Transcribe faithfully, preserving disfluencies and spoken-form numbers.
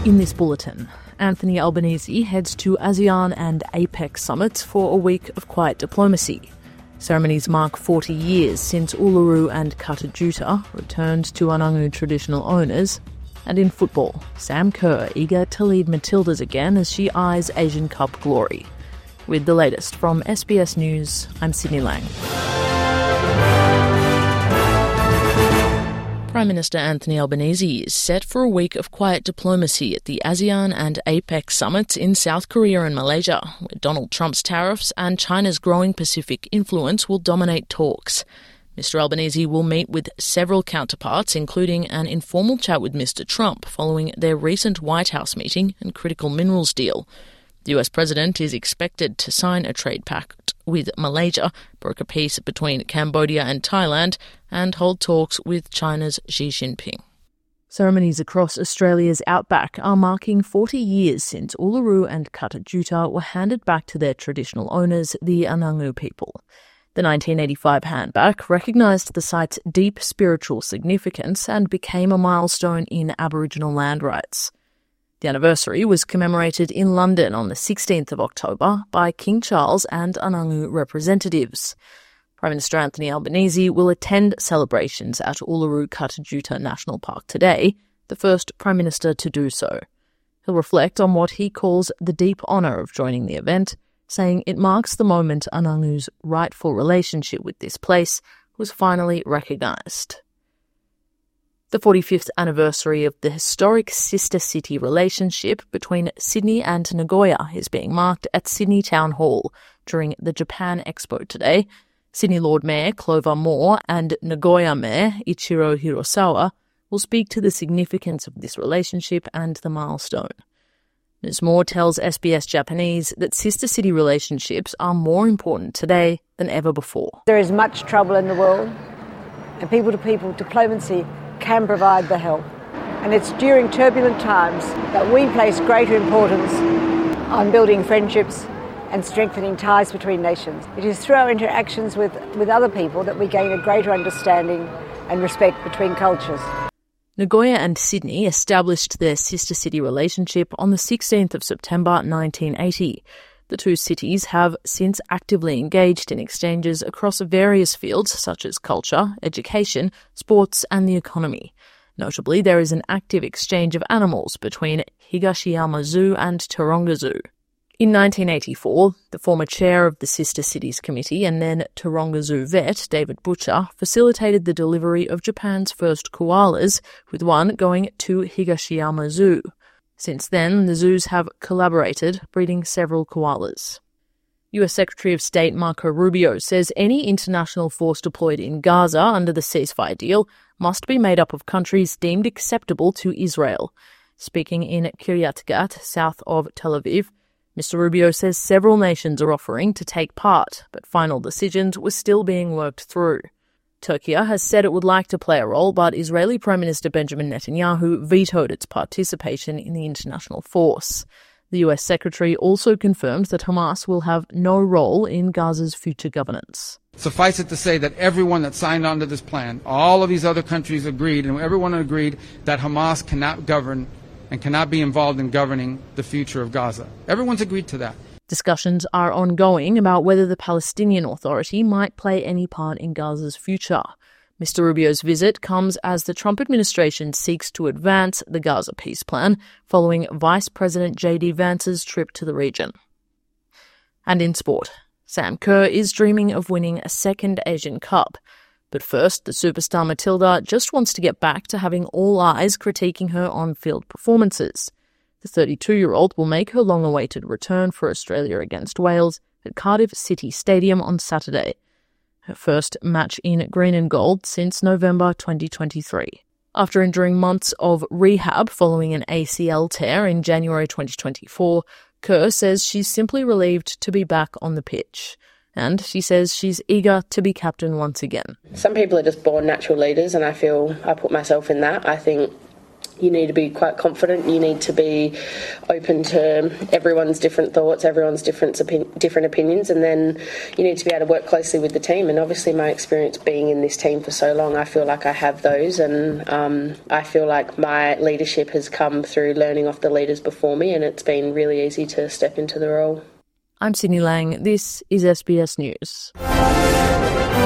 In this bulletin, Anthony Albanese heads to ASEAN and APEC summits for a week of quiet diplomacy. Ceremonies mark forty years since Uluru and Kata Tjuta returned to Anangu traditional owners. And in football, Sam Kerr eager to lead Matildas again as she eyes Asian Cup glory. With the latest from S B S News, I'm Sydney Lang. Prime Minister Anthony Albanese is set for a week of quiet diplomacy at the ASEAN and APEC summits in South Korea and Malaysia, where Donald Trump's tariffs and China's growing Pacific influence will dominate talks. Mister Albanese will meet with several counterparts, including an informal chat with Mister Trump following their recent White House meeting and critical minerals deal. The U S president is expected to sign a trade pact with Malaysia, broker peace between Cambodia and Thailand, and hold talks with China's Xi Jinping. Ceremonies across Australia's outback are marking forty years since Uluru and Kata Tjuta were handed back to their traditional owners, the Anangu people. The nineteen eighty-five handback recognised the site's deep spiritual significance and became a milestone in Aboriginal land rights. The anniversary was commemorated in London on the sixteenth of October by King Charles and Anangu representatives. Prime Minister Anthony Albanese will attend celebrations at Uluru Kata Tjuta National Park today, the first Prime Minister to do so. He'll reflect on what he calls the deep honour of joining the event, saying it marks the moment Anangu's rightful relationship with this place was finally recognised. The forty-fifth anniversary of the historic sister city relationship between Sydney and Nagoya is being marked at Sydney Town Hall during the Japan Expo today. Sydney Lord Mayor Clover Moore and Nagoya Mayor Ichiro Hirosawa will speak to the significance of this relationship and the milestone. Miz Moore tells S B S Japanese that sister city relationships are more important today than ever before. There is much trouble in the world, and people-to-people diplomacy can provide the help. And it's during turbulent times that we place greater importance on building friendships and strengthening ties between nations. It is through our interactions with, with other people that we gain a greater understanding and respect between cultures. Nagoya and Sydney established their sister city relationship on the sixteenth of September nineteen eighty. The two cities have since actively engaged in exchanges across various fields such as culture, education, sports and the economy. Notably, there is an active exchange of animals between Higashiyama Zoo and Taronga Zoo. In nineteen eighty-four, the former chair of the Sister Cities Committee and then Taronga Zoo vet, David Butcher, facilitated the delivery of Japan's first koalas, with one going to Higashiyama Zoo. Since then, the zoos have collaborated, breeding several koalas. U S Secretary of State Marco Rubio says any international force deployed in Gaza under the ceasefire deal must be made up of countries deemed acceptable to Israel. Speaking in Kiryat Gat, south of Tel Aviv, Mister Rubio says several nations are offering to take part, but final decisions were still being worked through. Turkey has said it would like to play a role, but Israeli Prime Minister Benjamin Netanyahu vetoed its participation in the international force. The U S Secretary also confirmed that Hamas will have no role in Gaza's future governance. Suffice it to say that everyone that signed on to this plan, all of these other countries agreed, and everyone agreed that Hamas cannot govern and cannot be involved in governing the future of Gaza. Everyone's agreed to that. Discussions are ongoing about whether the Palestinian Authority might play any part in Gaza's future. Mister Rubio's visit comes as the Trump administration seeks to advance the Gaza peace plan following Vice President J D Vance's trip to the region. And in sport, Sam Kerr is dreaming of winning a second Asian Cup. But first, the superstar Matilda just wants to get back to having all eyes critiquing her on-field performances. The thirty-two-year-old will make her long-awaited return for Australia against Wales at Cardiff City Stadium on Saturday, her first match in green and gold since November twenty twenty-three. After enduring months of rehab following an A C L tear in January twenty twenty-four, Kerr says she's simply relieved to be back on the pitch. And she says she's eager to be captain once again. Some people are just born natural leaders, and I feel I put myself in that. I think you need to be quite confident. You need to be open to everyone's different thoughts, everyone's different opi- different opinions, and then you need to be able to work closely with the team. And obviously my experience being in this team for so long, I feel like I have those, and um, I feel like my leadership has come through learning off the leaders before me, and it's been really easy to step into the role. I'm Sydney Lang. This is S B S News.